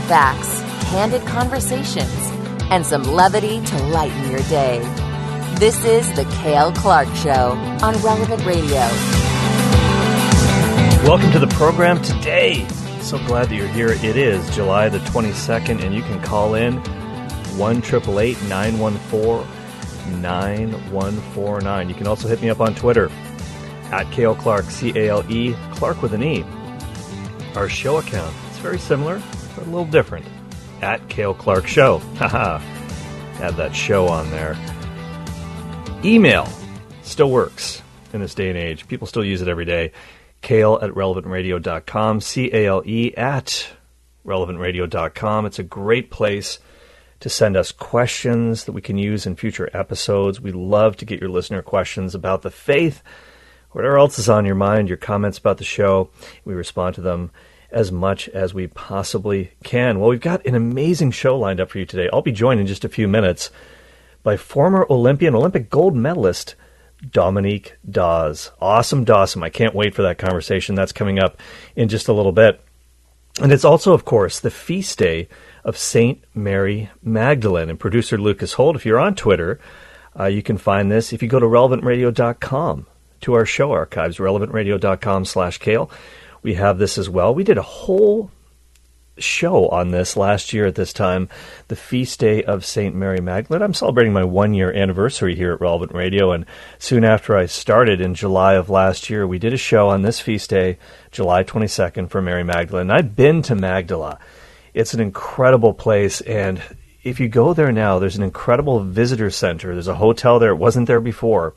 facts, candid conversations, and some levity to lighten your day. This is The Cale Clark Show on Relevant Radio. Welcome to the program today. So glad that you're here. It is July the 22nd, and you can call in 1-888-914-9149. You can also hit me up on Twitter at Cale Clark, C-A-L-E, Clark with an E. Our show account, it's very similar, but a little different. At Cale Clark Show. Haha. Have that show on there. Email still works in this day and age. People still use it every day. Cale@relevantradio.com, C-A-L-E @relevantradio.com. It's a great place to send us questions that we can use in future episodes. We love to get your listener questions about the faith, whatever else is on your mind, your comments about the show. We respond to them as much as we possibly can. Well, we've got an amazing show lined up for you today. I'll be joined in just a few minutes by former Olympic gold medalist, Dominique Dawes. Awesome. I can't wait for that conversation. That's coming up in just a little bit. And it's also, of course, the feast day of St. Mary Magdalene. And producer Lucas Holt, if you're on Twitter, you can find this if you go to relevantradio.com to our show archives, relevantradio.com/Cale. We have this as well. We did a whole show on this last year at this time, the feast day of St. Mary Magdalene. I'm celebrating my 1-year anniversary here at Relevant Radio, and soon after I started in July of last year, we did a show on this feast day, July 22nd, for Mary Magdalene. I've been to Magdala. It's an incredible place, and if you go there now, there's an incredible visitor center. There's a hotel there. It wasn't there before.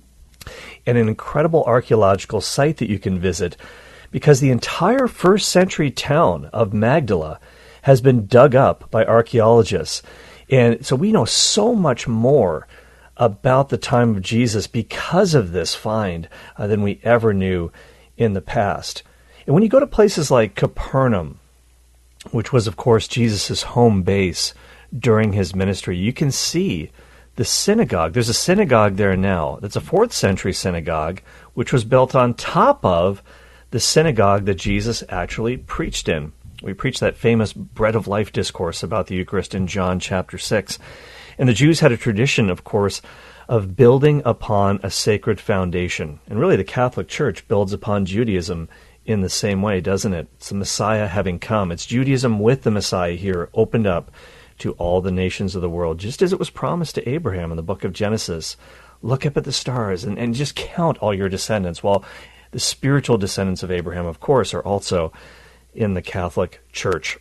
And an incredible archaeological site that you can visit, because the entire first century town of Magdala has been dug up by archaeologists. And so we know so much more about the time of Jesus because of this find than we ever knew in the past. And when you go to places like Capernaum, which was, of course, Jesus' home base during his ministry, you can see the synagogue. There's a synagogue there now. That's a 4th century synagogue, which was built on top of the synagogue that Jesus actually preached in. We preached that famous Bread of Life discourse about the Eucharist in John chapter 6. And the Jews had a tradition, of course, of building upon a sacred foundation. And really the Catholic Church builds upon Judaism in the same way, doesn't it? It's the Messiah having come. It's Judaism with the Messiah here, opened up to all the nations of the world, just as it was promised to Abraham in the book of Genesis. Look up at the stars and just count all your descendants. Well, the spiritual descendants of Abraham, of course, are also in the Catholic Church.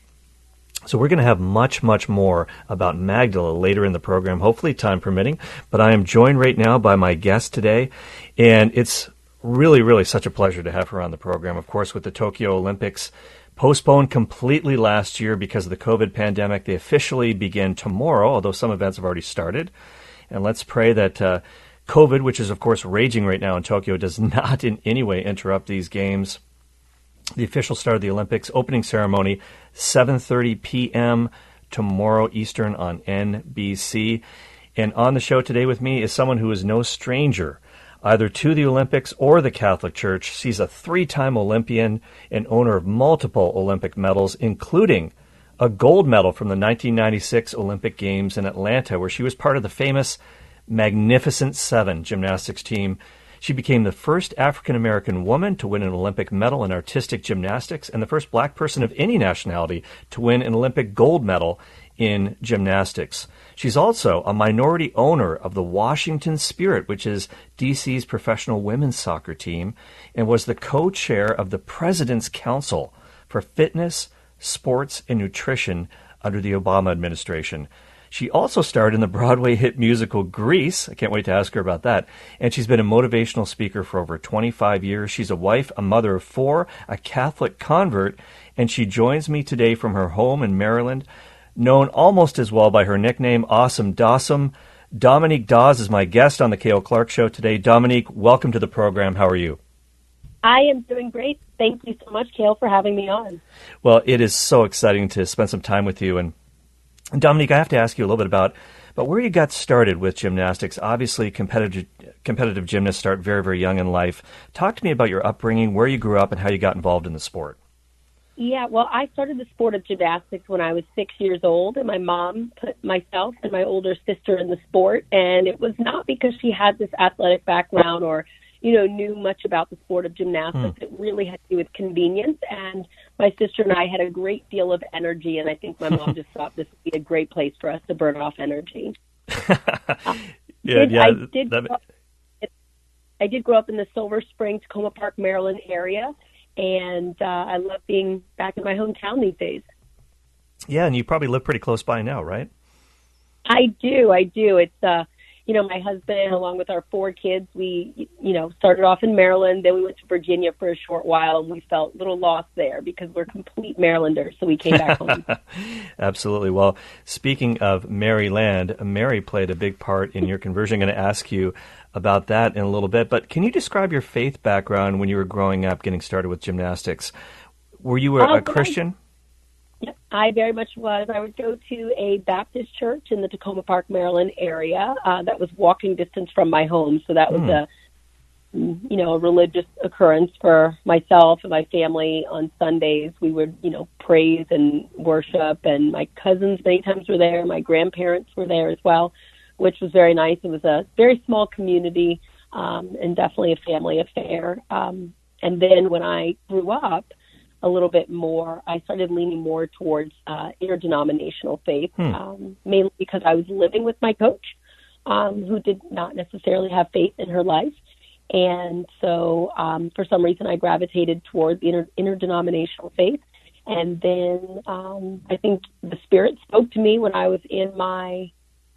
So we're going to have much, much more about Magdala later in the program, hopefully time permitting. But I am joined right now by my guest today, and it's really, really such a pleasure to have her on the program. Of course, with the Tokyo Olympics postponed completely last year because of the COVID pandemic, they officially begin tomorrow, although some events have already started. And let's pray that COVID, which is, of course, raging right now in Tokyo, does not in any way interrupt these games. The official start of the Olympics, opening ceremony, 7:30 p.m. tomorrow Eastern on NBC. And on the show today with me is someone who is no stranger either to the Olympics or the Catholic Church. She's a 3-time Olympian and owner of multiple Olympic medals, including a gold medal from the 1996 Olympic Games in Atlanta, where she was part of the famous Magnificent Seven gymnastics team. She became the first African-American woman to win an Olympic medal in artistic gymnastics and the first black person of any nationality to win an Olympic gold medal in gymnastics. She's also a minority owner of the Washington Spirit, which is D.C.'s professional women's soccer team, and was the co-chair of the President's Council for Fitness, Sports, and Nutrition under the Obama administration. She also starred in the Broadway hit musical Grease. I can't wait to ask her about that. And she's been a motivational speaker for over 25 years. She's a wife, a mother of 4, a Catholic convert, and she joins me today from her home in Maryland, known almost as well by her nickname, Awesome Dawson. Dominique Dawes is my guest on the Cale Clark Show today. Dominique, welcome to the program. How are you? I am doing great. Thank you so much, Cale, for having me on. Well, it is so exciting to spend some time with you. And Dominique, I have to ask you a little bit about where you got started with gymnastics. Obviously, competitive gymnasts start very, very young in life. Talk to me about your upbringing, where you grew up, and how you got involved in the sport. Yeah, well, I started the sport of gymnastics when I was 6 years old, and my mom put myself and my older sister in the sport, and it was not because she had this athletic background or, knew much about the sport of gymnastics. It really had to do with convenience, and my sister and I had a great deal of energy, and I think my mom just thought this would be a great place for us to burn off energy. I did grow up in the Silver Spring, Tacoma Park, Maryland area, and I love being back in my hometown these days. Yeah, and you probably live pretty close by now, right? I do. It's, my husband, along with our 4 kids, we, started off in Maryland, then we went to Virginia for a short while, and we felt a little lost there because we're complete Marylanders, so we came back home. Absolutely. Well, speaking of Maryland, Mary played a big part in your conversion. I'm going to ask you about that in a little bit, but can you describe your faith background when you were growing up, getting started with gymnastics? Were you a Christian? Yep, I very much was. I would go to a Baptist church in the Tacoma Park, Maryland area that was walking distance from my home, so that was a religious occurrence for myself and my family. On Sundays, we would, praise and worship, and my cousins many times were there. My grandparents were there as well, which was very nice. It was a very small community and definitely a family affair. And then when I grew up a little bit more, I started leaning more towards interdenominational faith, mainly because I was living with my coach, who did not necessarily have faith in her life. And so for some reason, I gravitated toward the interdenominational faith. And then I think the Spirit spoke to me when I was in my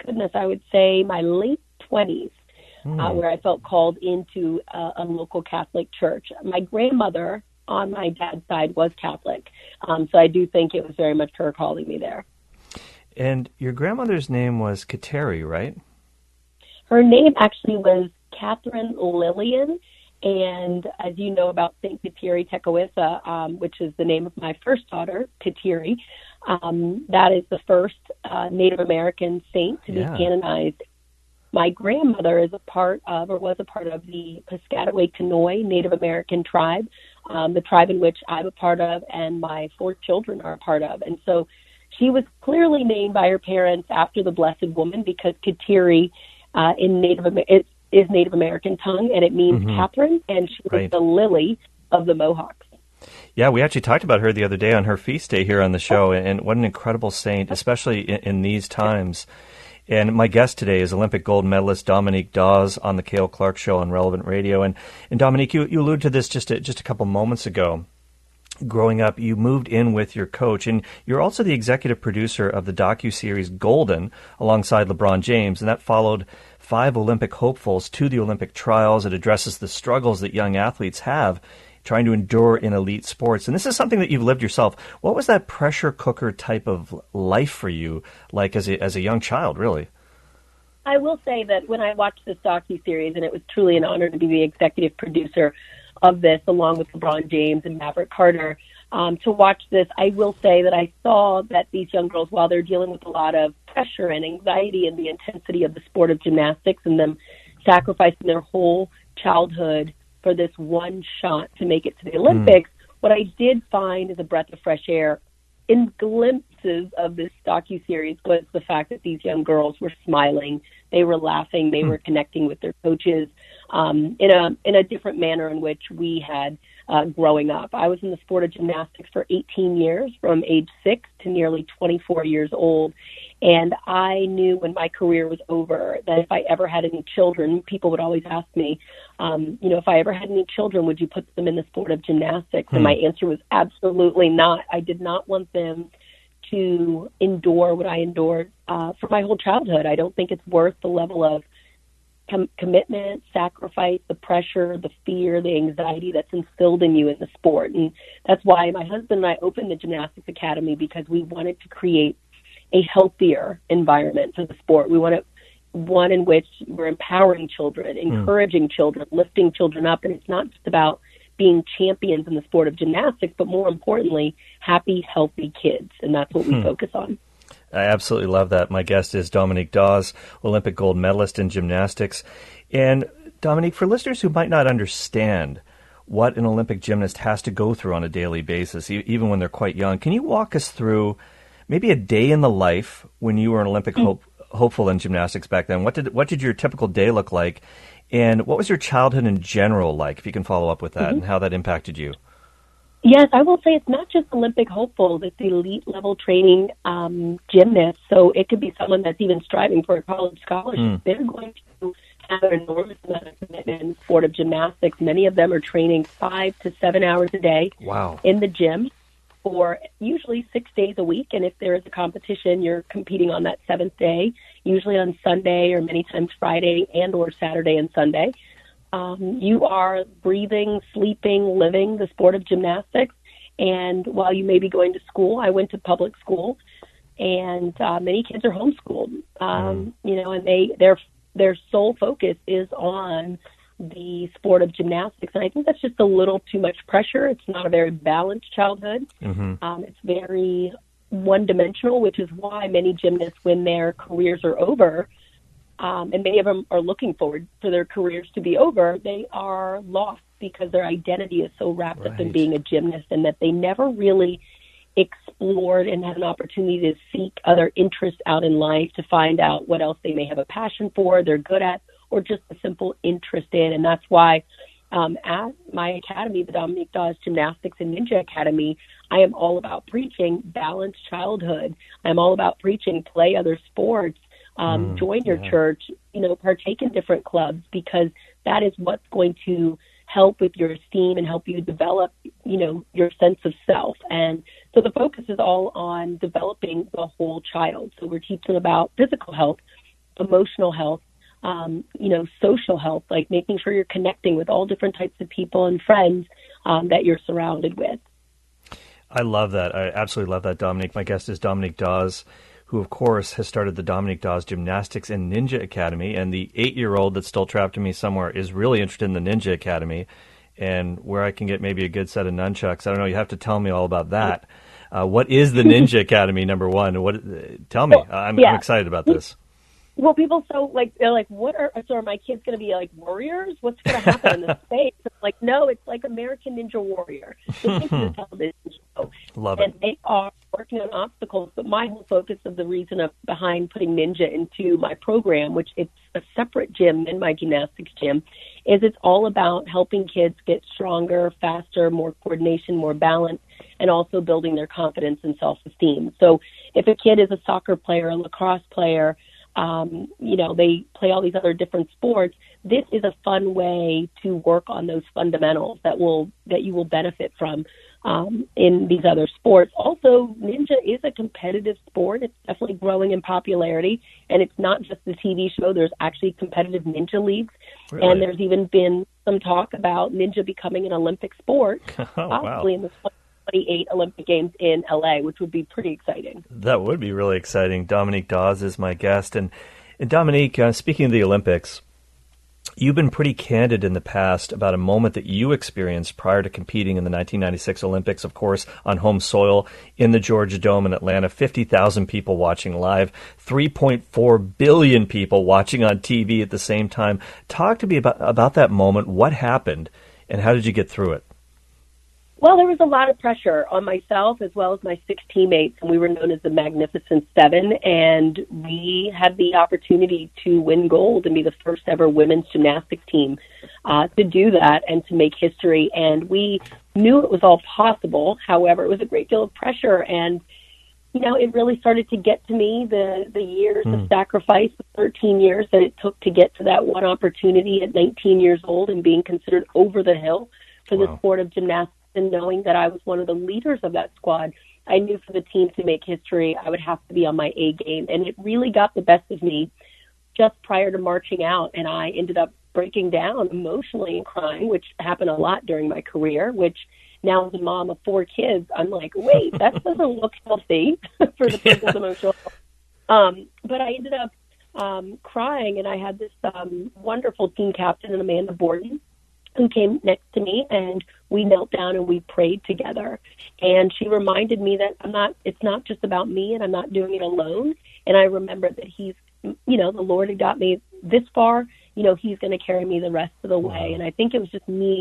late 20s, where I felt called into a local Catholic church. My grandmother on my dad's side was Catholic, so I do think it was very much her calling me there. And your grandmother's name was Kateri, right? Her name actually was Catherine Lillian, and as you know about St. Kateri Tekakwitha, which is the name of my first daughter, Kateri, that is the first Native American saint to be canonized. My grandmother was a part of the Piscataway Conoy Native American tribe, the tribe in which I'm a part of and my 4 children are a part of. And so she was clearly named by her parents after the Blessed Woman, because Kateri is Native American tongue, and it means Catherine, and she was the lily of the Mohawks. Yeah, we actually talked about her the other day on her feast day here on the show, and what an incredible saint, especially in these times. And my guest today is Olympic gold medalist Dominique Dawes on the Cale Clark Show on Relevant Radio. And Dominique, you alluded to this just a couple moments ago. Growing up, you moved in with your coach, and you're also the executive producer of the docuseries Golden alongside LeBron James, and that followed 5 Olympic hopefuls to the Olympic trials. It addresses the struggles that young athletes have trying to endure in elite sports. And this is something that you've lived yourself. What was that pressure cooker type of life for you like as a young child, really? I will say that when I watched this docuseries, and it was truly an honor to be the executive producer of this, along with LeBron James and Maverick Carter, to watch this, I will say that I saw that these young girls, while they're dealing with a lot of pressure and anxiety and the intensity of the sport of gymnastics and them sacrificing their whole childhood for this one shot to make it to the Olympics, what I did find as a breath of fresh air in glimpses of this docuseries was the fact that these young girls were smiling, they were laughing, they were connecting with their coaches in a different manner in which we had growing up. I was in the sport of gymnastics for 18 years, from age 6 to nearly 24 years old. And I knew when my career was over that if I ever had any children, people would always ask me, if I ever had any children, would you put them in the sport of gymnastics? And my answer was absolutely not. I did not want them to endure what I endured for my whole childhood. I don't think it's worth the level of commitment, sacrifice, the pressure, the fear, the anxiety that's instilled in you in the sport. And that's why my husband and I opened the Gymnastics Academy, because we wanted to create a healthier environment for the sport. We wanted one in which we're empowering children, encouraging children, lifting children up. And it's not just about being champions in the sport of gymnastics, but more importantly, happy, healthy kids. And that's what we focus on. I absolutely love that. My guest is Dominique Dawes, Olympic gold medalist in gymnastics. And Dominique, for listeners who might not understand what an Olympic gymnast has to go through on a daily basis, even when they're quite young. Can you walk us through maybe a day in the life when you were an Olympic hopeful in gymnastics back then? What did your typical day look like? And what was your childhood in general like, if you can follow up with that, and how that impacted you? Yes, I will say it's not just Olympic hopeful. It's elite level training gymnast. So it could be someone that's even striving for a college scholarship. They're going to have an enormous amount of commitment in the sport of gymnastics. Many of them are training 5 to 7 hours a day in the gym for usually 6 days a week. And if there is a competition, you're competing on that 7th day, usually on Sunday or many times Friday and or Saturday and Sunday. You are breathing, sleeping, living the sport of gymnastics. And while you may be going to school, I went to public school, and many kids are homeschooled. You know, and their sole focus is on the sport of gymnastics. And I think that's just a little too much pressure. It's not a very balanced childhood. It's very one-dimensional, which is why many gymnasts, when their careers are over, and many of them are looking forward for their careers to be over, they are lost because their identity is so wrapped up in being a gymnast, and that they never really explored and had an opportunity to seek other interests out in life, to find out what else they may have a passion for, they're good at, or just a simple interest in. And that's why at my academy, the Dominique Dawes Gymnastics and Ninja Academy, I am all about preaching balanced childhood. I'm all about preaching play other sports, join your church, you know, partake in different clubs, because that is what's going to help with your esteem and help you develop, you know, your sense of self. And so the focus is all on developing the whole child. So we're teaching about physical health, emotional health, you know, social health, like making sure you're connecting with all different types of people and friends that you're surrounded with. I love that. I absolutely love that, Dominique. My guest is Dominique Dawes, who, of course, has started the Dominique Dawes Gymnastics and Ninja Academy. And the 8-year-old that's still trapped in me somewhere is really interested in the Ninja Academy and where I can get maybe a good set of nunchucks. I don't know. You have to tell me all about that. What is the Ninja Academy, number one? Tell me. I'm excited about this. Well, people they're like, are my kids going to be like warriors? What's going to happen in this space? It's like, no, it's like American Ninja Warrior. So this is a television show. Love and it. they are working on obstacles, but my whole focus of the reason behind putting Ninja into my program, which it's a separate gym in my gymnastics gym, is it's all about helping kids get stronger, faster, more coordination, more balance, and also building their confidence and self-esteem. So if a kid is a soccer player, a lacrosse player, you know, they play all these other different sports, this is a fun way to work on those fundamentals that you will benefit from in these other sports. Also, Ninja is a competitive sport. It's definitely growing in popularity, and it's not just the TV show. There's actually competitive ninja leagues, and there's even been some talk about Ninja becoming an Olympic sport, possibly in the 2028 Olympic Games in LA, which would be pretty exciting. That would be really exciting. Dominique Dawes is my guest. And Dominique, speaking of the Olympics, you've been pretty candid in the past about a moment that you experienced prior to competing in the 1996 Olympics, of course, on home soil in the Georgia Dome in Atlanta. 50,000 people watching live, 3.4 billion people watching on TV at the same time. Talk to me about that moment. What happened, and how did you get through it? Well, there was a lot of pressure on myself as well as my 6 teammates, and we were known as the Magnificent Seven, and we had the opportunity to win gold and be the first ever women's gymnastics team to do that and to make history. And we knew it was all possible. However, it was a great deal of pressure, and you know, it really started to get to me, the years of sacrifice, the 13 years that it took to get to that one opportunity at 19 years old and being considered over the hill for the sport of gymnastics. And knowing that I was one of the leaders of that squad, I knew for the team to make history, I would have to be on my A game. And it really got the best of me just prior to marching out. And I ended up breaking down emotionally and crying, which happened a lot during my career, which now as a mom of 4 kids, I'm like, wait, that doesn't look healthy for the person's emotional health. But I ended up crying, and I had this wonderful team captain, Amanda Borden, who came next to me, and we knelt down and we prayed together. And she reminded me that it's not just about me, and I'm not doing it alone. And I remember that he's, you know, the Lord had got me this far, you know, he's going to carry me the rest of the way. And I think it was just me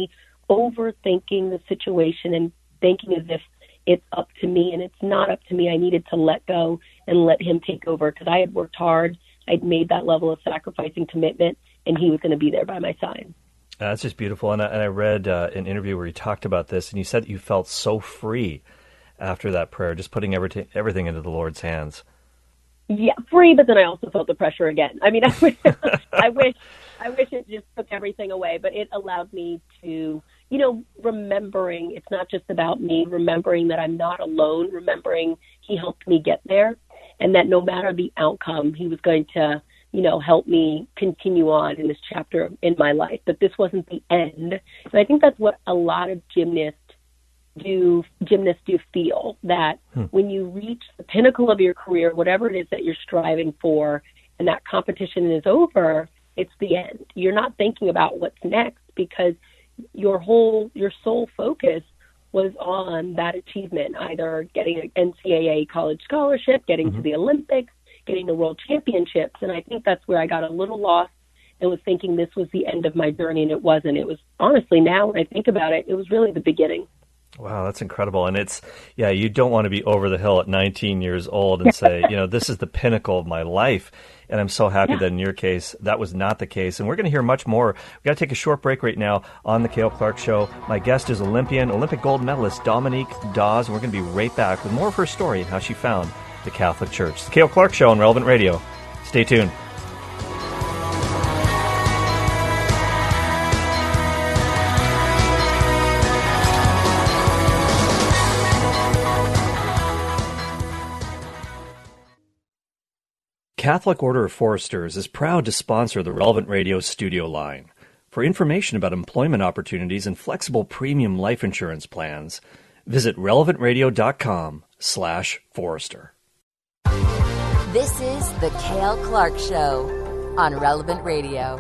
overthinking the situation and thinking as if it's up to me, and it's not up to me. I needed to let go and let him take over because I had worked hard. I'd made that level of sacrifice and commitment, and he was going to be there by my side. That's just beautiful. And I read an interview where you talked about this, and you said that you felt so free after that prayer, just putting everything into the Lord's hands. Yeah, free, but then I also felt the pressure again. I mean, I wish it just took everything away, but it allowed me to, remembering it's not just about me, remembering that I'm not alone, remembering he helped me get there, and that no matter the outcome, he was going to, help me continue on in this chapter in my life, that this wasn't the end. And I think that's what a lot of gymnasts do feel, that when you reach the pinnacle of your career, whatever it is that you're striving for, and that competition is over, it's the end. You're not thinking about what's next because your sole focus was on that achievement, either getting an NCAA college scholarship, getting to the Olympics, getting the world championships. And I think that's where I got a little lost and was thinking this was the end of my journey, and it wasn't. It was, honestly, now when I think about it, it was really the beginning. Wow, that's incredible. And you don't want to be over the hill at 19 years old and say, this is the pinnacle of my life. And I'm so happy that in your case, that was not the case. And we're going to hear much more. We've got to take a short break right now on the Cale Clark Show. My guest is Olympic gold medalist Dominique Dawes. And we're going to be right back with more of her story and how she found the Catholic Church. The Cale Clark Show on Relevant Radio. Stay tuned. Catholic Order of Foresters is proud to sponsor the Relevant Radio studio line. For information about employment opportunities and flexible premium life insurance plans, visit relevantradio.com/Forester. This is the Cale Clark Show on Relevant Radio.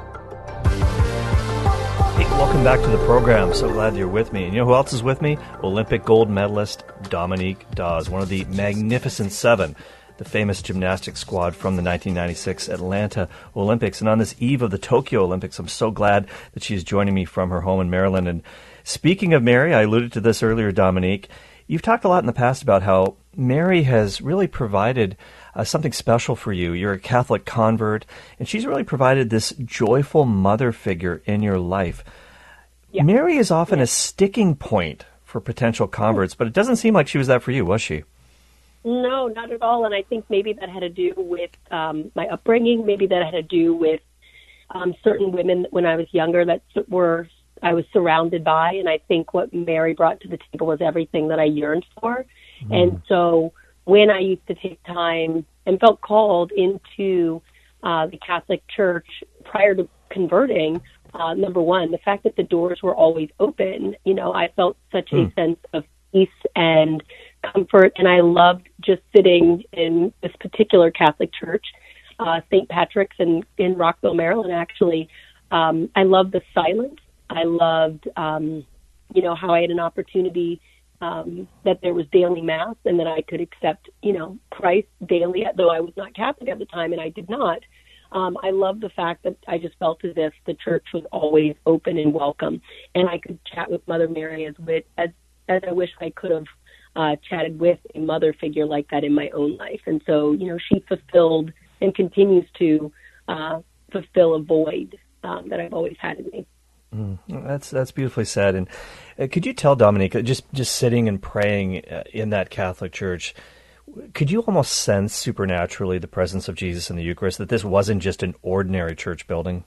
Hey, welcome back to the program. So glad you're with me. And you know who else is with me? Olympic gold medalist Dominique Dawes, one of the Magnificent Seven, the famous gymnastics squad from the 1996 Atlanta Olympics. And on this eve of the Tokyo Olympics, I'm so glad that she's joining me from her home in Maryland. And speaking of Mary, I alluded to this earlier, Dominique, you've talked a lot in the past about how Mary has really provided something special for you. You're a Catholic convert, and she's really provided this joyful mother figure in your life. Yeah. Mary is often a sticking point for potential converts, but it doesn't seem like she was that for you, was she? No, not at all. And I think maybe that had to do with my upbringing. Maybe that had to do with certain women when I was younger that I was surrounded by. And I think what Mary brought to the table was everything that I yearned for. And so when I used to take time and felt called into the Catholic Church prior to converting, number one, the fact that the doors were always open, I felt such a sense of peace and comfort, and I loved just sitting in this particular Catholic church, St. Patrick's in Rockville, Maryland, actually. I loved the silence. I loved, how I had an opportunity that there was daily Mass and that I could accept, Christ daily, though I was not Catholic at the time, and I did not. I love the fact that I just felt as if the church was always open and welcome, and I could chat with Mother Mary as I wish I could have chatted with a mother figure like that in my own life. And so, she fulfilled and continues to fulfill a void that I've always had in me. That's beautifully said. And could you tell Dominique, just sitting and praying in that Catholic Church, could you almost sense supernaturally the presence of Jesus in the Eucharist, that this wasn't just an ordinary church building?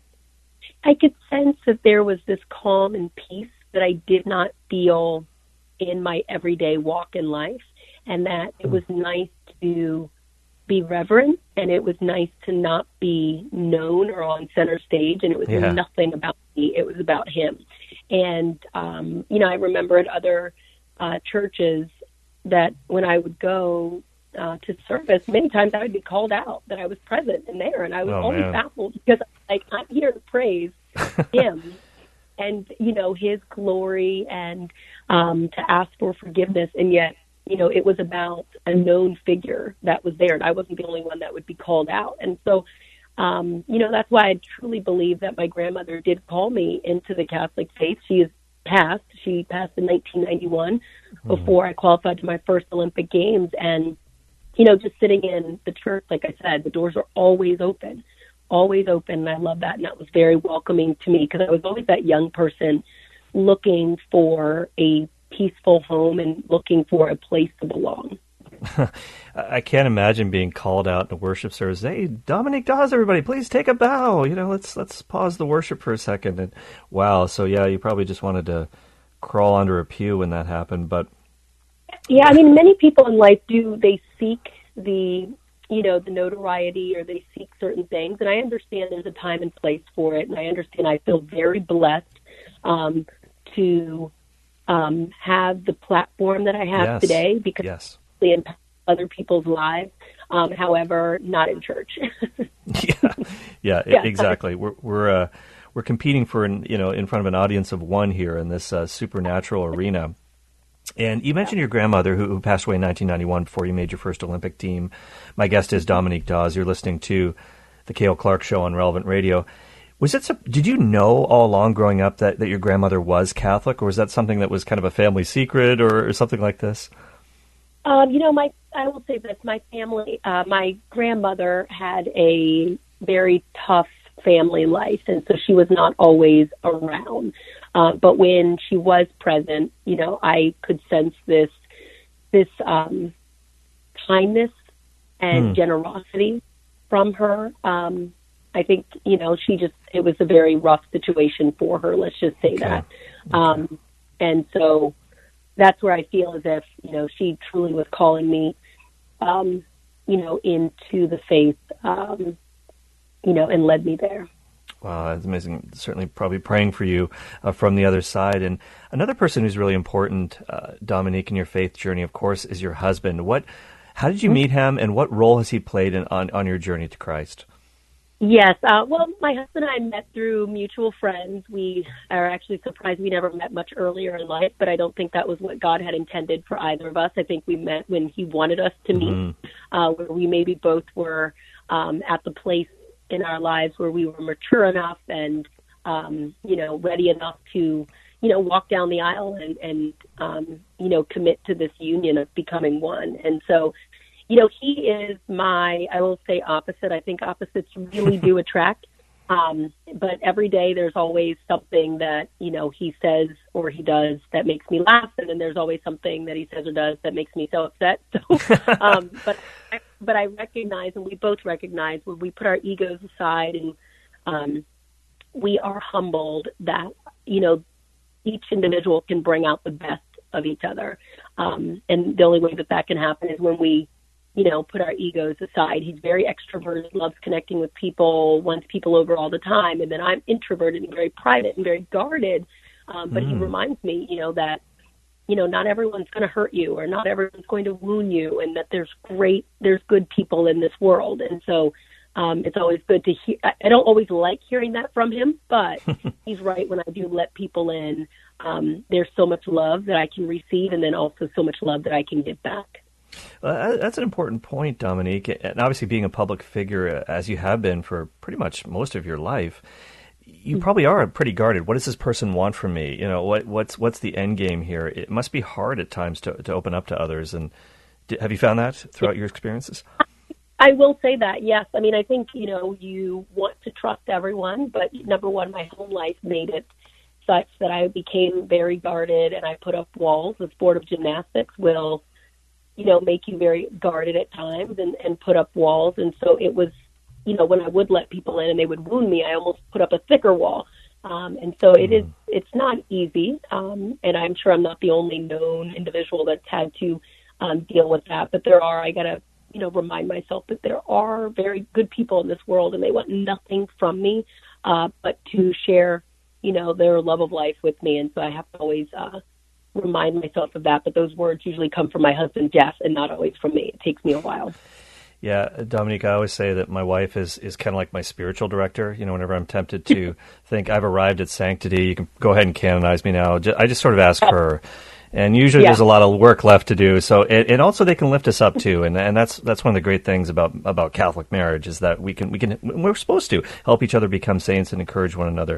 I could sense that there was this calm and peace that I did not feel in my everyday walk in life, and that it was nice to be reverent, and it was nice to not be known or on center stage, and it was nothing about me, it was about him. And, I remember at other churches that when I would go to service, many times I would be called out that I was present in there, and I was always baffled because, I'm here to praise him and, his glory and to ask for forgiveness. And yet, it was about a known figure that was there, and I wasn't the only one that would be called out. And so, that's why I truly believe that my grandmother did call me into the Catholic faith. She is passed. She passed in 1991 before I qualified to my first Olympic Games. And, just sitting in the church, like I said, the doors are always open. And I love that. And that was very welcoming to me because I was always that young person looking for a peaceful home and looking for a place to belong. I can't imagine being called out in a worship service. Hey, Dominique Dawes, everybody, please take a bow. Let's pause the worship for a second. And wow, so yeah, you probably just wanted to crawl under a pew when that happened. But yeah, I mean, many people in life they seek the notoriety, or they seek certain things, and I understand there's a time and place for it, and I understand. I feel very blessed to have the platform that I have today because it impacts other people's lives. However, not in church. yeah, exactly. We're competing for in front of an audience of one here in this supernatural arena. And you mentioned your grandmother who passed away in 1991 before you made your first Olympic team. My guest is Dominique Dawes. You're listening to the Cale Clark Show on Relevant Radio. Did you know all along growing up that your grandmother was Catholic, or was that something that was kind of a family secret or something like this? I will say this. My family, my grandmother had a very tough family life, and so she was not always around. But when she was present, I could sense this kindness and generosity from her. I think, it was a very rough situation for her. Let's just say that. And so that's where I feel as if, she truly was calling me, into the faith, and led me there. Wow, that's amazing. Certainly probably praying for you from the other side. And another person who's really important, Dominique, in your faith journey, of course, is your husband. How did you meet him, and what role has he played on your journey to Christ? Yes. Well, my husband and I met through mutual friends. We are actually surprised we never met much earlier in life, but I don't think that was what God had intended for either of us. I think we met when he wanted us to meet, where we maybe both were at the place in our lives where we were mature enough and, ready enough to, walk down the aisle and commit to this union of becoming one. And so, he is I will say opposite. I think opposites really do attract. But every day there's always something that, he says or he does that makes me laugh. And then there's always something that he says or does that makes me so upset. So, but I recognize, and we both recognize, when we put our egos aside and we are humbled that, each individual can bring out the best of each other. And the only way that can happen is when we, put our egos aside. He's very extroverted, loves connecting with people, wants people over all the time. And then I'm introverted and very private and very guarded. But he reminds me, that, not everyone's going to hurt you, or not everyone's going to wound you, and that there's good people in this world. And so it's always good to hear. I don't always like hearing that from him, but he's right. When I do let people in, there's so much love that I can receive, and then also so much love that I can give back. That's an important point, Dominique. And obviously being a public figure, as you have been for pretty much most of your life, you probably are pretty guarded. What does this person want from me? What's the end game here? It must be hard at times to open up to others. And have you found that throughout your experiences? I will say that, yes. I mean, I think, you want to trust everyone, but number one, my home life made it such that I became very guarded, and I put up walls. The sport of gymnastics will make you very guarded at times and put up walls. And so it was, when I would let people in and they would wound me, I almost put up a thicker wall. And so it's not easy. And I'm sure I'm not the only known individual that's had to deal with that. But I got to, remind myself that there are very good people in this world, and they want nothing from me but to share, their love of life with me. And so I have to always remind myself of that, but those words usually come from my husband, Jeff, and not always from me. It takes me a while. Yeah, Dominique, I always say that my wife is kind of like my spiritual director. Whenever I'm tempted to think I've arrived at sanctity, you can go ahead and canonize me now. I just sort of ask her. And usually there's a lot of work left to do. So, and also they can lift us up too. And that's one of the great things about Catholic marriage is that we're supposed to help each other become saints and encourage one another.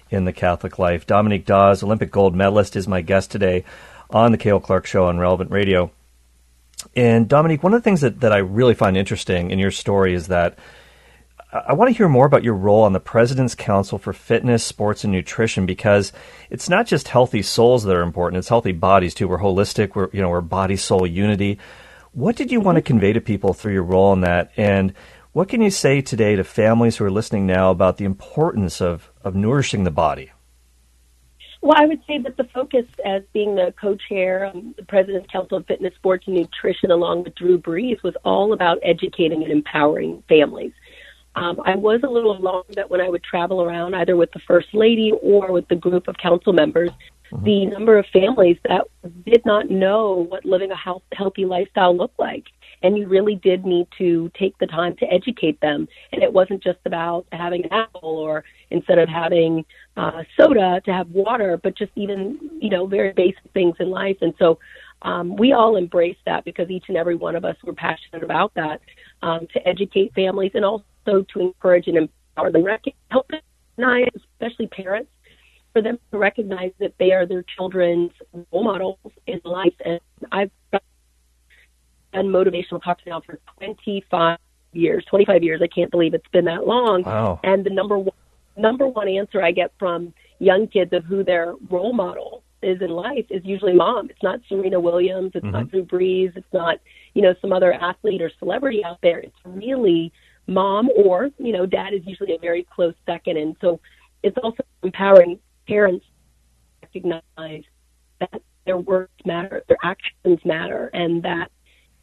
in the Catholic life. Dominique Dawes, Olympic gold medalist, is my guest today on the Cale Clark Show on Relevant Radio. And Dominique, one of the things that I really find interesting in your story is that I want to hear more about your role on the President's Council for Fitness, Sports, and Nutrition, because it's not just healthy souls that are important; it's healthy bodies too. We're holistic. We're body soul unity. What did you want to convey to people through your role in that? And what can you say today to families who are listening now about the importance of nourishing the body? Well, I would say that the focus, as being the co-chair of the President's Council of Fitness, Sports, and Nutrition, along with Drew Brees, was all about educating and empowering families. I was a little alarmed that when I would travel around, either with the First Lady or with the group of council members, the number of families that did not know what living a healthy lifestyle looked like. And you really did need to take the time to educate them. And it wasn't just about having an apple, or instead of having soda, to have water, but just even, very basic things in life. And so we all embraced that, because each and every one of us were passionate about that, to educate families and also to encourage and empower them, help them recognize, especially parents, for them to recognize that they are their children's role models in life. And I've done motivational talks now for 25 years. I can't believe it's been that long. Wow. And the number one answer I get from young kids of who their role model is in life is usually mom. It's not Serena Williams. It's not Drew Brees. It's not, some other athlete or celebrity out there. It's really mom, or, dad is usually a very close second. And so it's also empowering parents to recognize that their words matter, their actions matter, and that,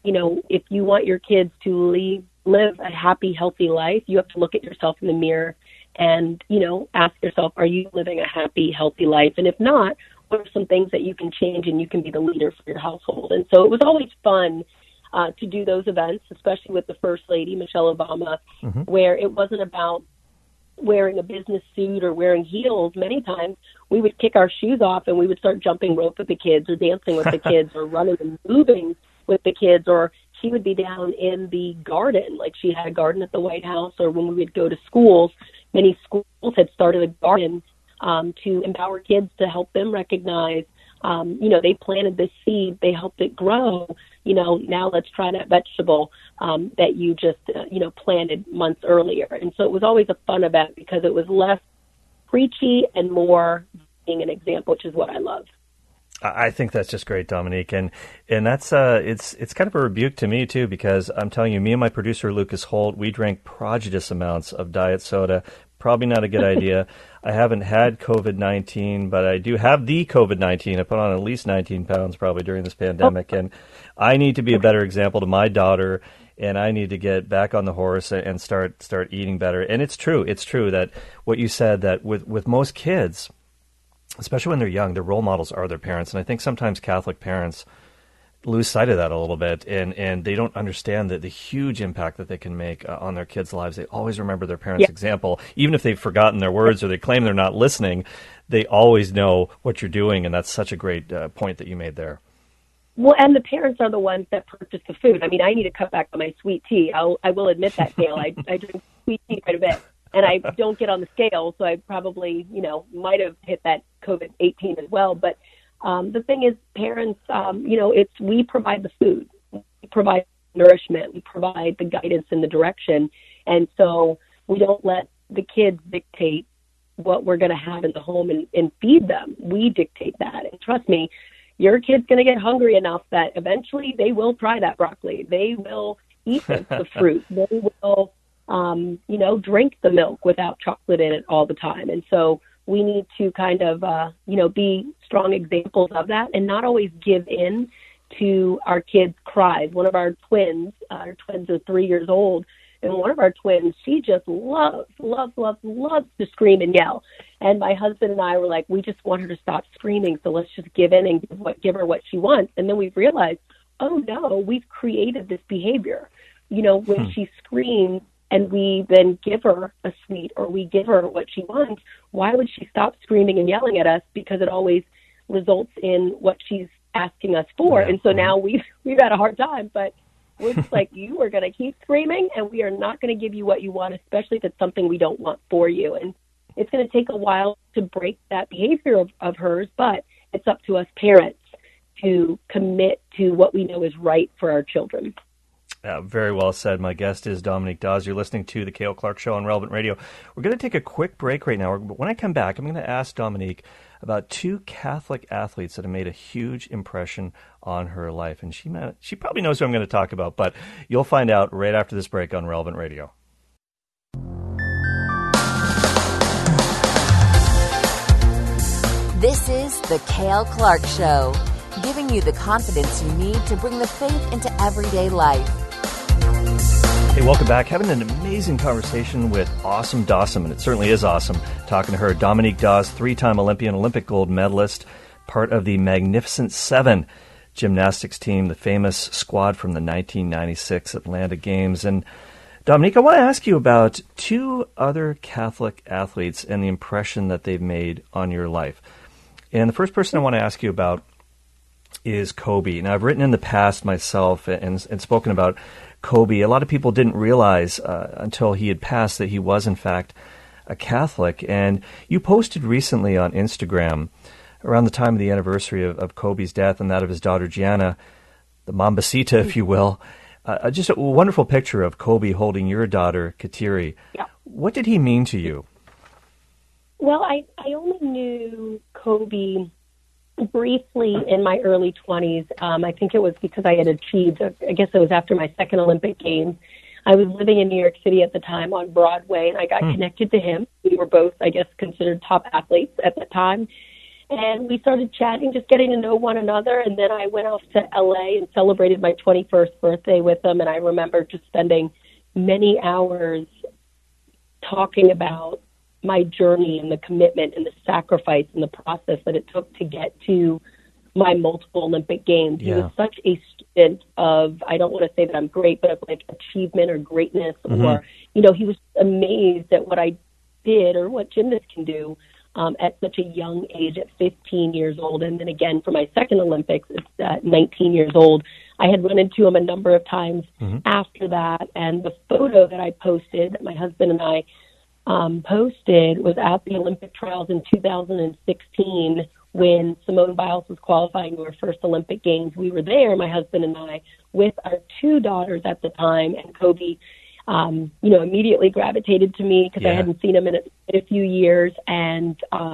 if you want your kids to live a happy, healthy life, you have to look at yourself in the mirror and, ask yourself, are you living a happy, healthy life? And if not, what are some things that you can change and you can be the leader for your household? And so it was always fun to do those events, especially with the First Lady, Michelle Obama, where it wasn't about wearing a business suit or wearing heels. Many times we would kick our shoes off and we would start jumping rope with the kids, or dancing with the kids, or running and moving with the kids, or she would be down in the garden, like she had a garden at the White House, or when we would go to schools, many schools had started a garden to empower kids, to help them recognize, they planted this seed, they helped it grow, now let's try that vegetable that you just, planted months earlier. And so it was always a fun event, because it was less preachy and more being an example, which is what I love. I think that's just great, Dominique, and that's it's kind of a rebuke to me too, because I'm telling you, me and my producer Lucas Holt, we drank prodigious amounts of diet soda. Probably not a good idea. I haven't had COVID-19, but I do have the COVID-19. I put on at least 19 pounds probably during this pandemic, and I need to be a better example to my daughter, and I need to get back on the horse and start eating better. And it's true that what you said, that with most kids, especially when they're young, their role models are their parents. And I think sometimes Catholic parents lose sight of that a little bit, and they don't understand the huge impact that they can make on their kids' lives. They always remember their parents' example. Even if they've forgotten their words or they claim they're not listening, they always know what you're doing, and that's such a great point that you made there. Well, and the parents are the ones that purchase the food. I mean, I need to cut back on my sweet tea. I will admit that, Dale. I drink sweet tea quite a bit, and I don't get on the scale, so I probably, might have hit that COVID-18 as well. But the thing is, parents, we provide the food, we provide nourishment, we provide the guidance and the direction. And so we don't let the kids dictate what we're going to have in the home and feed them. We dictate that. And trust me, your kid's going to get hungry enough that eventually they will try that broccoli. They will eat the fruit. They will, drink the milk without chocolate in it all the time. And so we need to kind of, be strong examples of that and not always give in to our kids' cries. One of our twins are 3 years old, and one of our twins, she just loves to scream and yell. And my husband and I were like, we just want her to stop screaming, so let's just give in and give her what she wants. And then we've realized, oh no, we've created this behavior. When she screams, and we then give her a sweet or we give her what she wants, why would she stop screaming and yelling at us? Because it always results in what she's asking us for. Yeah. And so now we've had a hard time, but we're just like, you are going to keep screaming and we are not going to give you what you want, especially if it's something we don't want for you. And it's going to take a while to break that behavior of hers, but it's up to us parents to commit to what we know is right for our children. Very well said. My guest is Dominique Dawes. You're listening to The Cale Clark Show on Relevant Radio. We're going to take a quick break right now. But when I come back, I'm going to ask Dominique about two Catholic athletes that have made a huge impression on her life. And she probably knows who I'm going to talk about, but you'll find out right after this break on Relevant Radio. This is The Cale Clark Show, giving you the confidence you need to bring the faith into everyday life. Hey, welcome back. Having an amazing conversation with Awesome Dawson, and it certainly is awesome talking to her. Dominique Dawes, three-time Olympian, Olympic gold medalist, part of the Magnificent Seven gymnastics team, the famous squad from the 1996 Atlanta Games. And Dominique, I want to ask you about two other Catholic athletes and the impression that they've made on your life. And the first person I want to ask you about is Kobe. Now, I've written in the past myself and spoken about Kobe. A lot of people didn't realize until he had passed that he was, in fact, a Catholic. And you posted recently on Instagram, around the time of the anniversary of Kobe's death and that of his daughter Gianna, the Mambacita, if you will, just a wonderful picture of Kobe holding your daughter, Kateri. Yeah. What did he mean to you? Well, I only knew Kobe briefly in my early 20s. I think it was because I had achieved, I guess it was after my second Olympic Games. I was living in New York City at the time on Broadway, and I got connected to him. We were both, I guess, considered top athletes at the time. And we started chatting, just getting to know one another. And then I went off to L.A. and celebrated my 21st birthday with him. And I remember just spending many hours talking about my journey and the commitment and the sacrifice and the process that it took to get to my multiple Olympic Games. Yeah. He was such a student of, I don't want to say that I'm great, but of like achievement or greatness or, he was amazed at what I did or what gymnasts can do at such a young age, at 15 years old. And then again, for my second Olympics at 19 years old, I had run into him a number of times after that. And the photo that I posted, that my husband and I posted, was at the Olympic trials in 2016 when Simone Biles was qualifying to her first Olympic Games. We were there, my husband and I, with our two daughters at the time, and Kobe, immediately gravitated to me because I hadn't seen him in a few years, and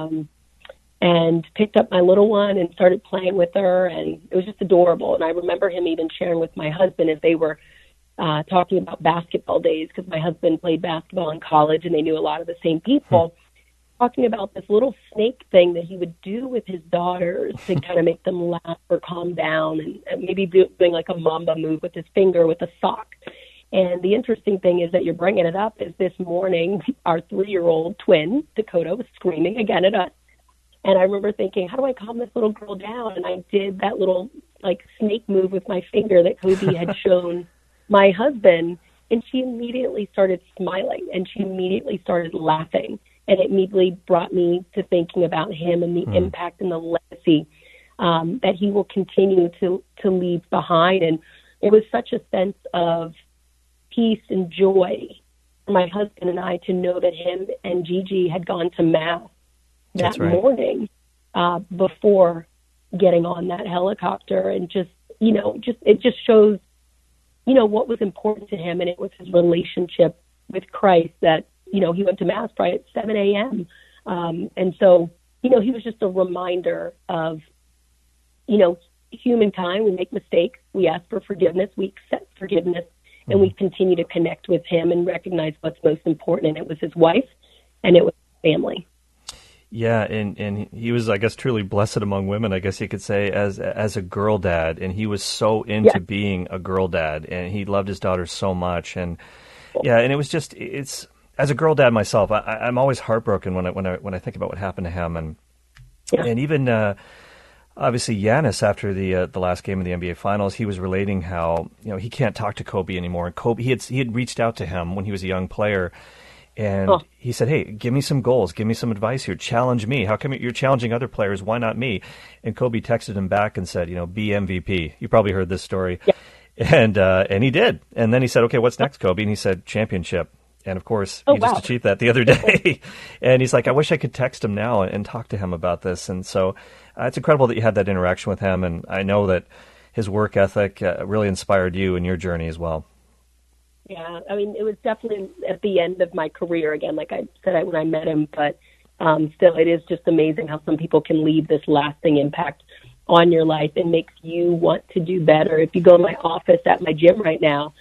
picked up my little one and started playing with her, and it was just adorable. And I remember him even sharing with my husband as they were talking about basketball days, because my husband played basketball in college and they knew a lot of the same people, talking about this little snake thing that he would do with his daughters to kind of make them laugh or calm down, and maybe doing like a mamba move with his finger with a sock. And the interesting thing is that you're bringing it up is this morning, our 3-year-old twin, Dakota, was screaming again at us. And I remember thinking, how do I calm this little girl down? And I did that little like snake move with my finger that Kobe had shown my husband, and she immediately started smiling and she immediately started laughing. And it immediately brought me to thinking about him and the impact and the legacy that he will continue to leave behind. And it was such a sense of peace and joy for my husband and I to know that him and Gigi had gone to Mass that morning before getting on that helicopter. And it just shows, what was important to him, and it was his relationship with Christ that, he went to Mass probably at 7 a.m. And so, he was just a reminder of, humankind. We make mistakes. We ask for forgiveness. We accept forgiveness. And we continue to connect with him and recognize what's most important. And it was his wife and it was his family. Yeah, and he was, I guess, truly blessed among women, I guess you could say, as a girl dad. And he was so into being a girl dad, and he loved his daughter so much. And and it was just, it's, as a girl dad myself, I'm always heartbroken when I think about what happened to him. And even obviously Giannis, after the last game of the NBA Finals, he was relating how he can't talk to Kobe anymore. And Kobe, he had reached out to him when he was a young player, and he said, "Hey, give me some goals, give me some advice here, challenge me. How come you're challenging other players? Why not me?" And Kobe texted him back and said, "Be MVP." You probably heard this story, and he did. And then he said, "Okay, what's next, Kobe?" And he said, "Championship." And, of course, Oh, he just wow. achieved that the other day. And he's like, I wish I could text him now and talk to him about this. And so it's incredible that you had that interaction with him. And I know that his work ethic really inspired you in your journey as well. Yeah, I mean, it was definitely at the end of my career again, like I said when I met him. But still, it is just amazing how some people can leave this lasting impact on your life and makes you want to do better. If you go to my office at my gym right now,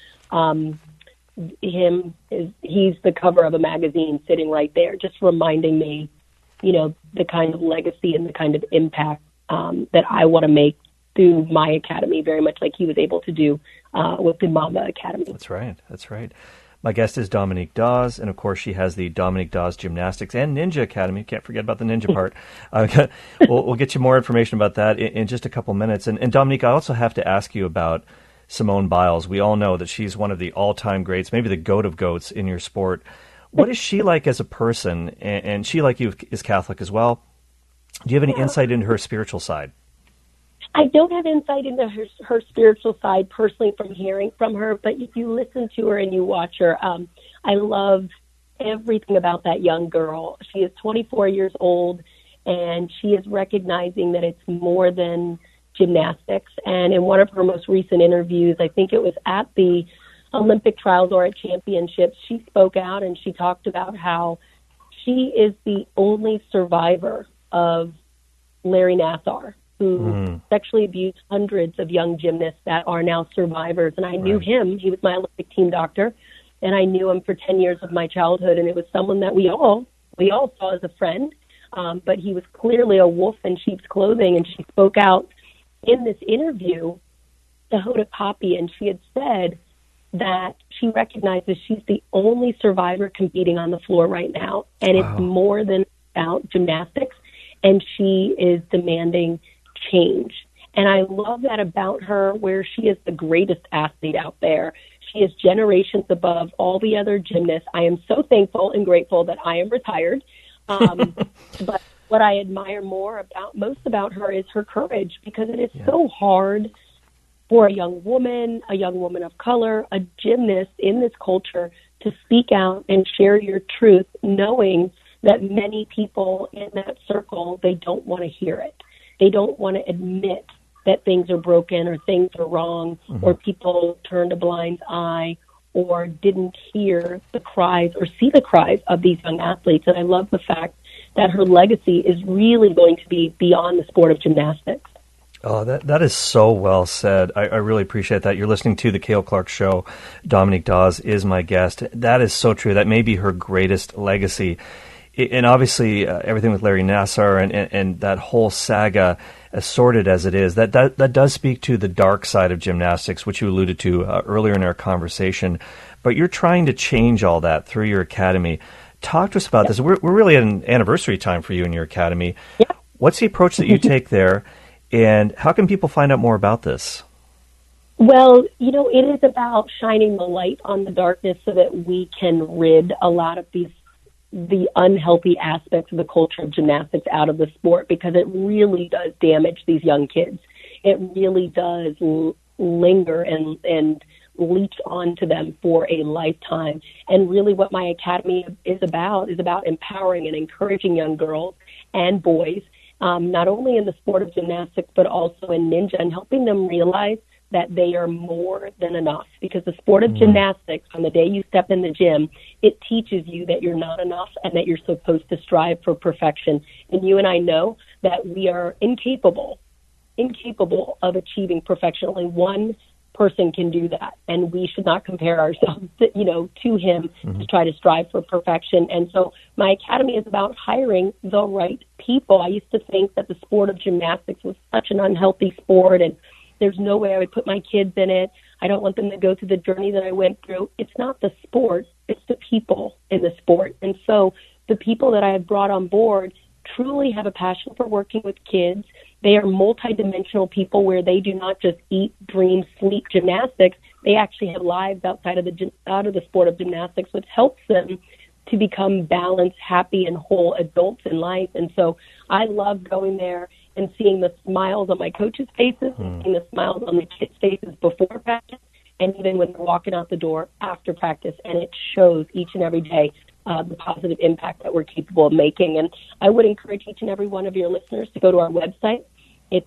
he's the cover of a magazine sitting right there, just reminding me, the kind of legacy and the kind of impact that I want to make through my academy, very much like he was able to do with the Mamba Academy. That's right. My guest is Dominique Dawes, and of course she has the Dominique Dawes Gymnastics and Ninja Academy. Can't forget about the Ninja part. We'll get you more information about that in just a couple minutes. And Dominique, I also have to ask you about Simone Biles. We all know that she's one of the all-time greats, maybe the GOAT of GOATs in your sport. What is she like as a person? And she, like you, is Catholic as well. Do you have any insight into her spiritual side? I don't have insight into her spiritual side personally from hearing from her, but if you listen to her and you watch her, I love everything about that young girl. She is 24 years old, and she is recognizing that it's more than gymnastics. And in one of her most recent interviews, I think it was at the Olympic trials or at championships, she spoke out and she talked about how she is the only survivor of Larry Nassar, who sexually abused hundreds of young gymnasts that are now survivors. And I knew him. He was my Olympic team doctor, and I knew him for 10 years of my childhood, and it was someone that we all saw as a friend, but he was clearly a wolf in sheep's clothing. And she spoke out in this interview to Hoda Kotb, and she had said that she recognizes she's the only survivor competing on the floor right now, and it's more than about gymnastics, and she is demanding change. And I love that about her, where she is the greatest athlete out there. She is generations above all the other gymnasts. I am so thankful and grateful that I am retired. But what I admire most about her is her courage, because it is so hard for a young woman of color, a gymnast in this culture to speak out and share your truth, knowing that many people in that circle, they don't want to hear it. They don't want to admit that things are broken or things are wrong, or people turned a blind eye or didn't hear the cries or see the cries of these young athletes. And I love the fact that her legacy is really going to be beyond the sport of gymnastics. Oh, that is so well said. I really appreciate that. You're listening to The Cale Clark Show. Dominique Dawes is my guest. That is so true. That may be her greatest legacy. And obviously, everything with Larry Nassar and that whole saga, as sordid as it is, that does speak to the dark side of gymnastics, which you alluded to earlier in our conversation. But you're trying to change all that through your academy. Talk to us about this. We're really at an anniversary time for you and your academy. Yeah. What's the approach that you take there, and how can people find out more about this? Well, it is about shining the light on the darkness so that we can rid a lot of the unhealthy aspects of the culture of gymnastics out of the sport, because it really does damage these young kids. It really does linger and leach onto them for a lifetime. And really what my academy is about empowering and encouraging young girls and boys, not only in the sport of gymnastics, but also in ninja, and helping them realize that they are more than enough. Because the sport of gymnastics, from the day you step in the gym, it teaches you that you're not enough and that you're supposed to strive for perfection. And you and I know that we are incapable of achieving perfection. Only one person can do that, and we should not compare ourselves to him to try to strive for perfection. And so my academy is about hiring the right people. I used to think that the sport of gymnastics was such an unhealthy sport, and there's no way I would put my kids in it. I don't want them to go through the journey that I went through. It's not the sport, it's the people in the sport. And so the people that I have brought on board truly have a passion for working with kids. They are multidimensional people, where they do not just eat, dream, sleep gymnastics. They actually have lives outside of the sport of gymnastics, which helps them to become balanced, happy, and whole adults in life. And so I love going there and seeing the smiles on my coaches' faces, and seeing the smiles on the kids' faces before practice, and even when they're walking out the door after practice, and it shows each and every day the positive impact that we're capable of making. And I would encourage each and every one of your listeners to go to our website. It's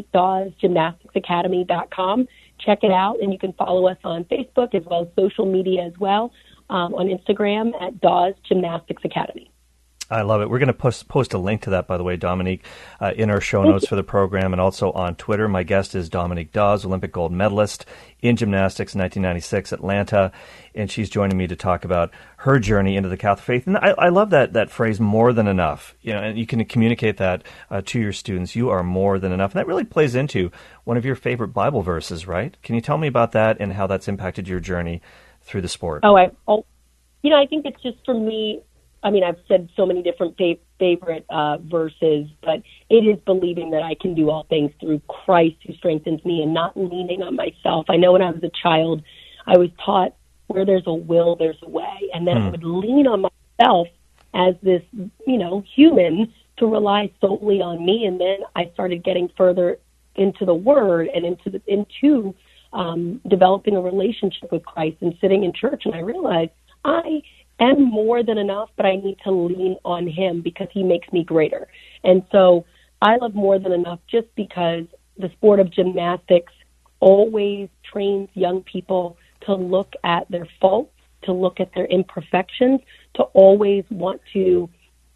DominiqueDawesGymnasticsAcademy.com. Check it out, and you can follow us on Facebook as well as social media as well, on Instagram at Dawes Gymnastics Academy. I love it. We're going to post a link to that, by the way, Dominique, in our show notes for the program, and also on Twitter. My guest is Dominique Dawes, Olympic gold medalist in gymnastics in 1996, Atlanta, and she's joining me to talk about her journey into the Catholic faith. And I love that phrase, more than enough. And you can communicate that to your students. You are more than enough. And that really plays into one of your favorite Bible verses, right? Can you tell me about that and how that's impacted your journey through the sport? I think it's just, for me, I've said so many different favorite verses, but it is believing that I can do all things through Christ who strengthens me, and not leaning on myself. I know when I was a child, I was taught where there's a will, there's a way. And then I would lean on myself as this, human, to rely solely on me. And then I started getting further into the Word and into developing a relationship with Christ and sitting in church. And I realized I am more than enough, but I need to lean on Him because He makes me greater. And so I love more than enough just because the sport of gymnastics always trains young people to look at their faults, to look at their imperfections, to always want to,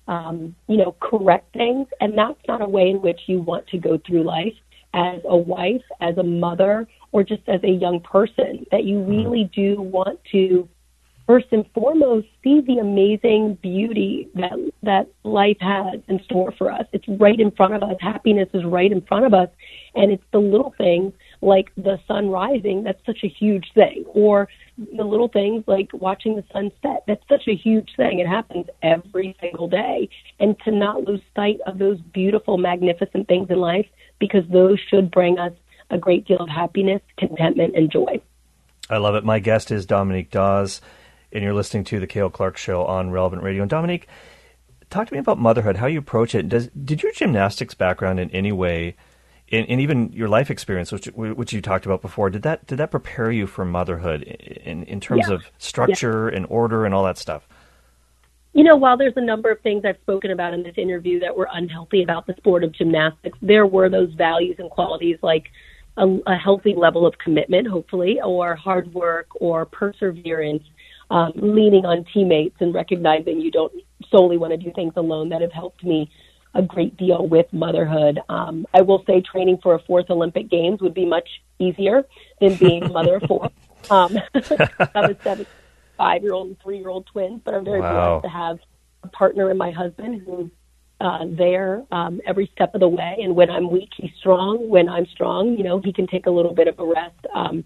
correct things. And that's not a way in which you want to go through life as a wife, as a mother, or just as a young person, that you really do want to, first and foremost, see the amazing beauty that life has in store for us. It's right in front of us. Happiness is right in front of us. And it's the little things like the sun rising that's such a huge thing. Or the little things like watching the sun set. That's such a huge thing. It happens every single day. And to not lose sight of those beautiful, magnificent things in life, because those should bring us a great deal of happiness, contentment, and joy. I love it. My guest is Dominique Dawes, and you're listening to the Cale Clark Show on Relevant Radio. And Dominique, talk to me about motherhood, how you approach it. Did your gymnastics background in any way, and even your life experience, which you talked about before, did that prepare you for motherhood in terms of structure and order and all that stuff? While there's a number of things I've spoken about in this interview that were unhealthy about the sport of gymnastics, there were those values and qualities like a healthy level of commitment, hopefully, or hard work or perseverance, leaning on teammates and recognizing you don't solely want to do things alone, that have helped me a great deal with motherhood. I will say training for a fourth Olympic Games would be much easier than being a mother of four. I was 5-year-old and 3-year-old twins, but I'm very blessed to have a partner in my husband who's there every step of the way. And when I'm weak, he's strong. When I'm strong, he can take a little bit of a rest.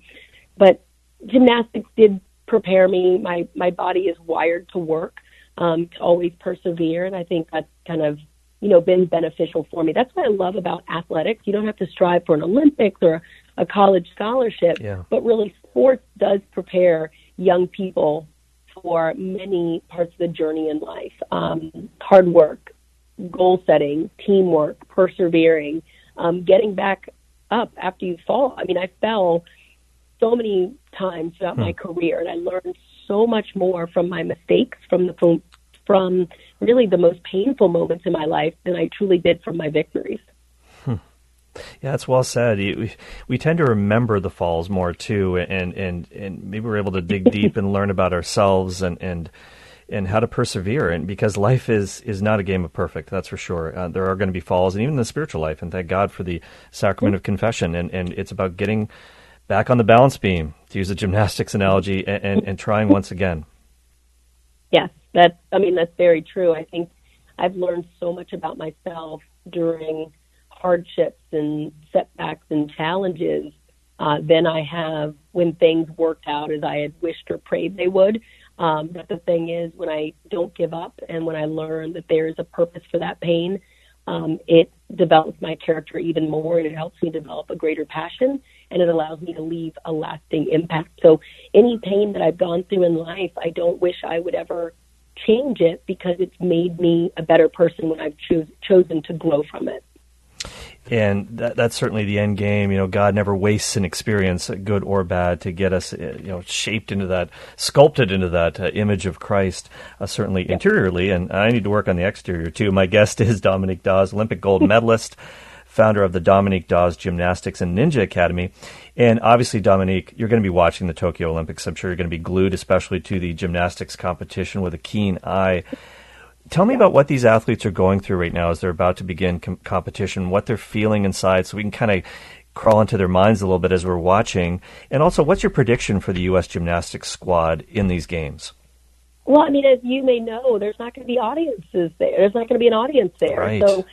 But gymnastics did prepare me. My body is wired to work, to always persevere. And I think that's kind of, been beneficial for me. That's what I love about athletics. You don't have to strive for an Olympics or a college scholarship, but really sports does prepare young people for many parts of the journey in life. Hard work, goal setting, teamwork, persevering, getting back up after you fall. I fell so many times throughout my career, and I learned so much more from my mistakes, from really the most painful moments in my life than I truly did from my victories. Yeah, that's well said. We tend to remember the falls more too, and maybe we're able to dig deep and learn about ourselves and how to persevere. And because life is not a game of perfect, that's for sure. There are going to be falls, and even in the spiritual life. And thank God for the sacrament of confession. And it's about getting back on the balance beam, to use a gymnastics analogy, and trying once again. Yes, that's very true. I think I've learned so much about myself during hardships and setbacks and challenges than I have when things worked out as I had wished or prayed they would. But the thing is, when I don't give up and when I learn that there is a purpose for that pain, it develops my character even more, and it helps me develop a greater passion, and it allows me to leave a lasting impact. So any pain that I've gone through in life, I don't wish I would ever change it, because it's made me a better person when I've chosen to grow from it. And that's certainly the end game. God never wastes an experience, good or bad, to get us, shaped into that, sculpted into that image of Christ, certainly interiorly. And I need to work on the exterior, too. My guest is Dominique Dawes, Olympic gold medalist, founder of the Dominique Dawes Gymnastics and Ninja Academy. And obviously, Dominique, you're going to be watching the Tokyo Olympics. I'm sure you're going to be glued, especially to the gymnastics competition, with a keen eye. Tell me about what these athletes are going through right now as they're about to begin competition, what they're feeling inside, so we can kind of crawl into their minds a little bit as we're watching. And also, what's your prediction for the U.S. gymnastics squad in these games? Well, as you may know, there's not going to be audiences there. There's not going to be an audience there. Right. So,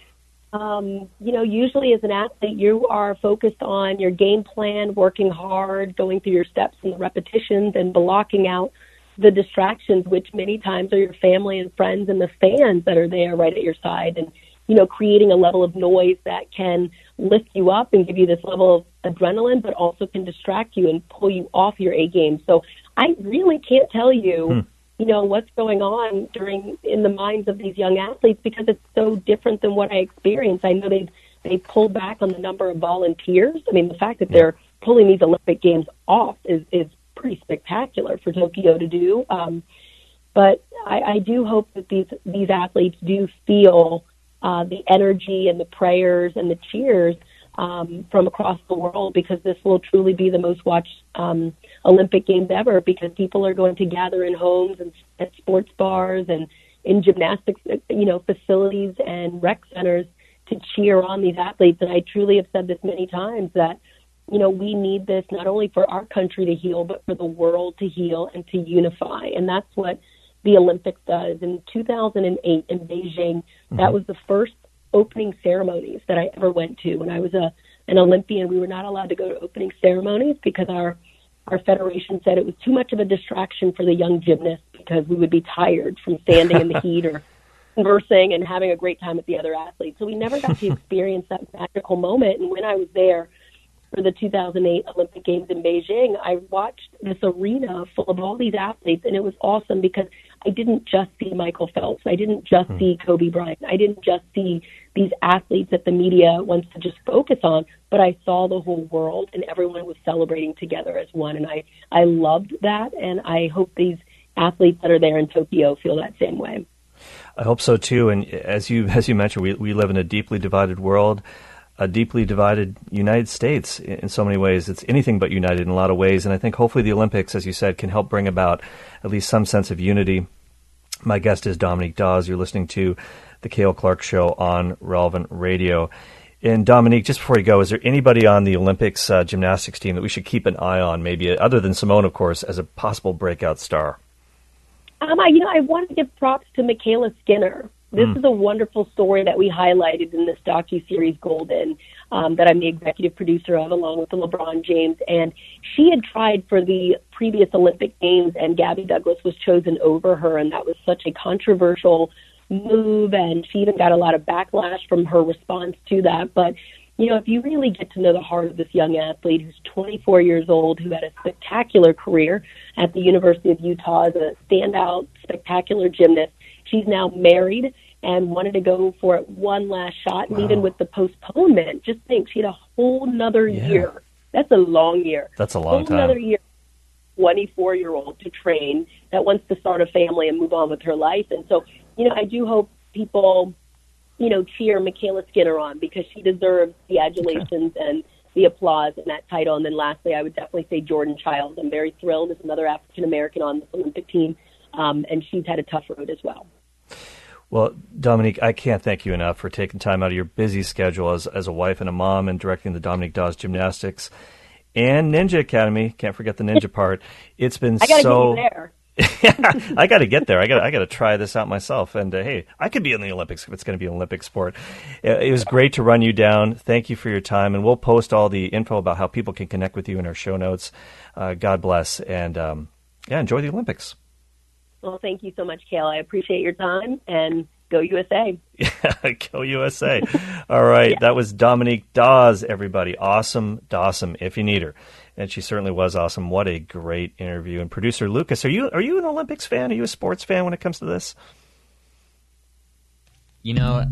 usually as an athlete, you are focused on your game plan, working hard, going through your steps and the repetitions, and blocking out the distractions, which many times are your family and friends and the fans that are there right at your side, and, creating a level of noise that can lift you up and give you this level of adrenaline, but also can distract you and pull you off your A game. So I really can't tell you, what's going on in the minds of these young athletes, because it's so different than what I experienced. I know they pulled back on the number of volunteers. The fact that they're pulling these Olympic Games off is pretty spectacular for Tokyo to do. But I do hope that these athletes do feel the energy and the prayers and the cheers from across the world, because this will truly be the most watched Olympic Games ever, because people are going to gather in homes and at sports bars and in gymnastics, facilities and rec centers to cheer on these athletes. And I truly have said this many times that we need this not only for our country to heal, but for the world to heal and to unify. And that's what the Olympics does. In 2008 in Beijing, that was the first opening ceremonies that I ever went to. When I was an Olympian, we were not allowed to go to opening ceremonies because our federation said it was too much of a distraction for the young gymnasts, because we would be tired from standing in the heat or conversing and having a great time with the other athletes. So we never got to experience that magical moment. And when I was there for the 2008 Olympic Games in Beijing, I watched this arena full of all these athletes, and it was awesome because I didn't just see Michael Phelps. I didn't just see Kobe Bryant. I didn't just see these athletes that the media wants to just focus on, but I saw the whole world, and everyone was celebrating together as one, and I loved that, and I hope these athletes that are there in Tokyo feel that same way. I hope so, too, and as you mentioned, we live in a deeply divided world, a deeply divided United States in so many ways. It's anything but united in a lot of ways. And I think hopefully the Olympics, as you said, can help bring about at least some sense of unity. My guest is Dominique Dawes. You're listening to The Cale Clark Show on Relevant Radio. And Dominique, just before you go, is there anybody on the Olympics gymnastics team that we should keep an eye on, maybe other than Simone, of course, as a possible breakout star? I want to give props to Michaela Skinner. This is a wonderful story that we highlighted in this docuseries Golden that I'm the executive producer of, along with LeBron James. And she had tried for the previous Olympic Games, and Gabby Douglas was chosen over her, and that was such a controversial move, and she even got a lot of backlash from her response to that. But, if you really get to know the heart of this young athlete who's 24 years old, who had a spectacular career at the University of Utah as a standout, spectacular gymnast, she's now married and wanted to go for it one last shot. And even with the postponement, just think, she had a whole nother year. That's a long year. That's a long time. Another year, 24-year-old to train that wants to start a family and move on with her life. And so, I do hope people, cheer Michaela Skinner on, because she deserves the adulations and the applause in that title. And then lastly, I would definitely say Jordan Chiles. I'm very thrilled as another African-American on this Olympic team, and she's had a tough road as well. Well, Dominique, I can't thank you enough for taking time out of your busy schedule as a wife and a mom and directing the Dominique Dawes Gymnastics and Ninja Academy. Can't forget the ninja part. It's been I gotta get you there. I got to get there. I got to try this out myself. And hey, I could be in the Olympics if it's going to be an Olympic sport. It was great to run you down. Thank you for your time. And we'll post all the info about how people can connect with you in our show notes. God bless. And enjoy the Olympics. Well, thank you so much, Cale. I appreciate your time, and go USA. Yeah, go USA. All right. That was Dominique Dawes, everybody. Awesome, if you need her. And she certainly was awesome. What a great interview. And producer Lucas, are you an Olympics fan? Are you a sports fan when it comes to this?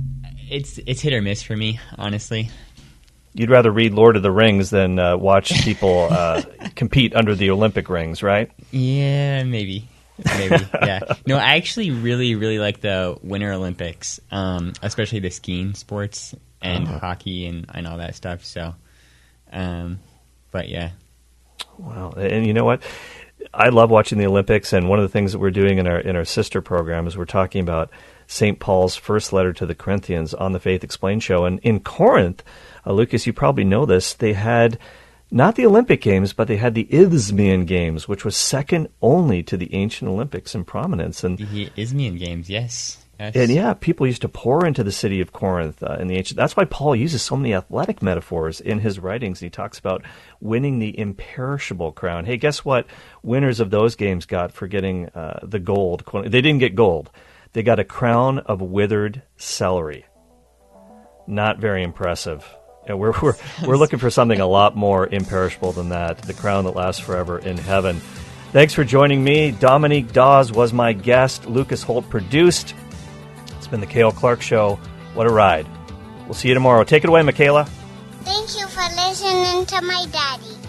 It's hit or miss for me, honestly. You'd rather read Lord of the Rings than watch people compete under the Olympic rings, right? Yeah, maybe, yeah. No, I actually really, really like the Winter Olympics, especially the skiing sports and hockey and all that stuff. So, but yeah. Wow, and you know what? I love watching the Olympics, and one of the things that we're doing in our sister program is we're talking about St. Paul's first letter to the Corinthians on the Faith Explained show. And in Corinth, Lucas, you probably know this, they had not the Olympic Games, but they had the Isthmian Games, which was second only to the ancient Olympics in prominence. And the Isthmian Games, yes. And yeah, people used to pour into the city of Corinth in the ancient. That's why Paul uses so many athletic metaphors in his writings. He talks about winning the imperishable crown. Hey, guess what? Winners of those games got for getting the gold. They didn't get gold. They got a crown of withered celery. Not very impressive. We're looking for something a lot more imperishable than that. The crown that lasts forever in heaven. Thanks for joining me. Dominique Dawes was my guest. Lucas Holt produced. It's been the Cale Clark Show. What a ride. We'll see you tomorrow. Take it away, Michaela. Thank you for listening to my daddy.